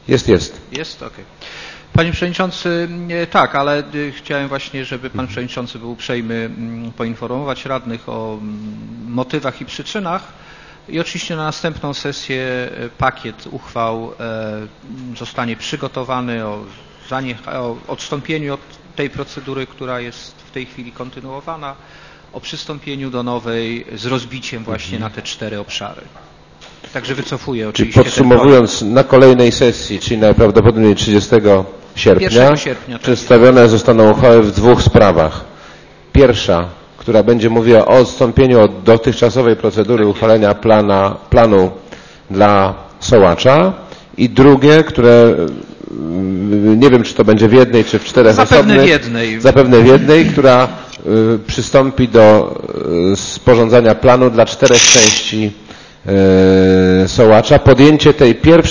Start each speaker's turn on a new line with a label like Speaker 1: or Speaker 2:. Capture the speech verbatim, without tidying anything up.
Speaker 1: Jest, jest.
Speaker 2: Jest? Okej. Okay. Panie Przewodniczący, tak, ale chciałem właśnie, żeby Pan Przewodniczący był uprzejmy poinformować radnych o motywach i przyczynach i oczywiście na następną sesję pakiet uchwał zostanie przygotowany o, o odstąpieniu od tej procedury, która jest w tej chwili kontynuowana, o przystąpieniu do nowej z rozbiciem właśnie mhm. na te cztery obszary. Także wycofuję oczywiście.
Speaker 1: Czyli podsumowując, na kolejnej sesji, czyli najprawdopodobniej trzydziestego sierpnia,
Speaker 2: sierpnia
Speaker 1: przedstawione tak zostaną uchwały w dwóch sprawach. Pierwsza, która będzie mówiła o odstąpieniu od dotychczasowej procedury tak uchwalenia plana, planu dla Sołacza, i drugie, które nie wiem, czy to będzie w jednej, czy w czterech
Speaker 2: zapewne
Speaker 1: osobnych.
Speaker 2: W jednej.
Speaker 1: Zapewne w jednej, która y, przystąpi do y, sporządzania planu dla czterech części y, Sołacza. Podjęcie tej pierwszej